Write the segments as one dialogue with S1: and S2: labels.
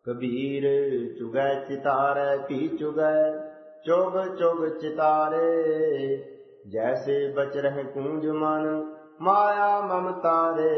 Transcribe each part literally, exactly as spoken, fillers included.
S1: Kabir चुगै चितारै P चुगै चुग चुग चितारे। जैसे बच रहे कूंज मन माया ममतारे।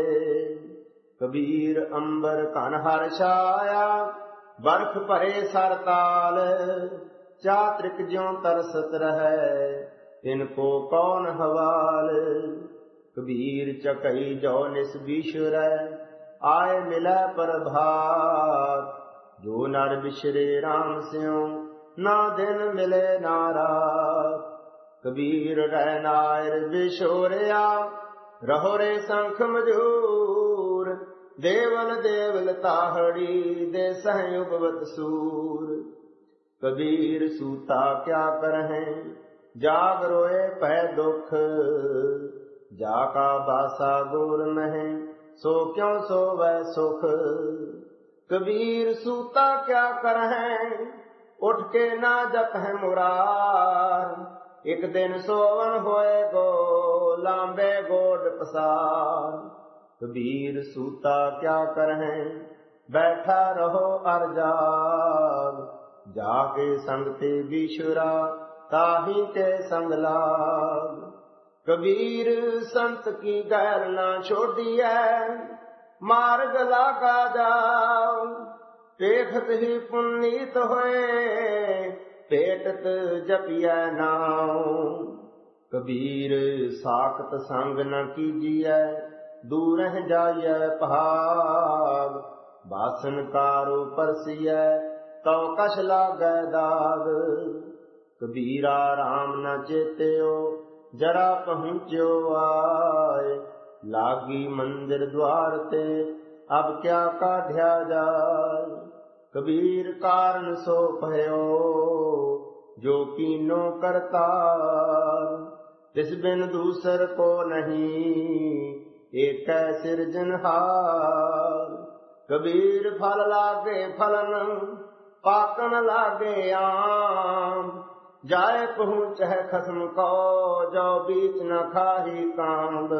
S1: कबीर अंबर कन हर छाया बर्फ भरे सरताल। चात्रिक ज्यों तरसत रहे इनको कौन हवाल। कबीर चकई जो निस बिछुरै आए मिलै प्रभात। जो नर बिछरे राम स्यों ना दिन मिले ना रात। कबीर रह नायर बिछोरिया रहो रे संख मजूर। देवल देवल ताहड़ी दे सहयुगवत सूर। कबीर सूता क्या करहें जाग रोए पै दुख। जाका बासा गोर महें सो क्यों सोवै सुख। कबीर सूता क्या करहें उठ के ना जपह मुरार। एक दिन सोवन होए गो लांबे गोड पसार। कबीर सूता क्या करहें बैठा रहो अर जाग। जाके संगते बिछुरा ताही के संग लाग। कबीर संत की गैर ना छोड़िए मार्ग लागा जाओ। देखत ही पुनीत होए पेटत जपिया नाम। कबीर साखत संग न कीजिए दूर जाइए भाग। बासन कारो परसिए तो कछ लागै दाग। कबीरा राम न चेत्यो जरा पहुँच्यो आए। लागी मंदिर द्वार ते अब क्या काढ़्या जाय। कबीर कारण सो भयो जो कीनो करतार। तिस बिन दूसर को नहीं एक सिरजनहार। कबीर फल लागे फलन पाकन लागे आम। जाए पहुँच है खसम को जो बीच न खाही कांद।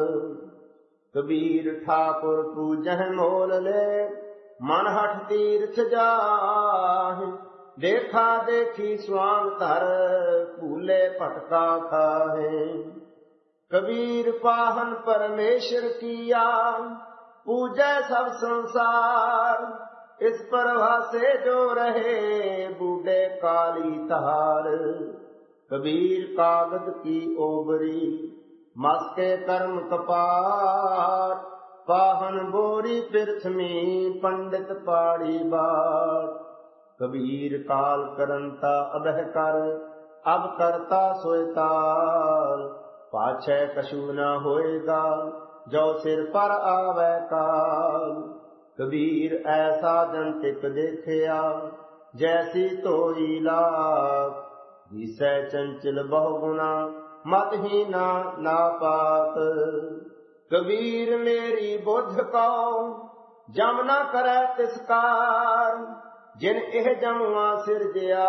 S1: कबीर ठाकुर पूजह मोल ले मन हठ तीर्थ जाहि। देखा देखी स्वांग धर फूले पटका खाहे। कबीर पाहन परमेश्वर किया पूजै सब संसार। इस प्रभा से जो रहे बूढ़े काली तार। कबीर कागज की ओबरी मस्के कर्म कपाट। पाहन बोरी पृथ्वी पंडित पाड़ी बाट। कबीर काल करंता अबह कर अब करता सोयताल। पाछे कछु न होएगा जो सिर पर आवे काल। कबीर ऐसा जंतिक देखिया जैसी तोई लाख। जिसे चंचल बहुगुना मत ही ना नापात। कबीर मेरी बुद्ध को जम न करे तिसकार। जिन एह जमुआ सिरजया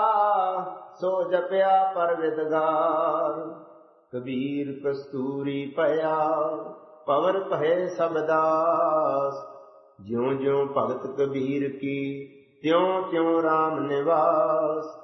S1: सो जपया परविदगार। कबीर कस्तूरी पया पवर पहे सबदास। ज्यों ज्यों भगत कबीर की त्यों त्यों राम निवास।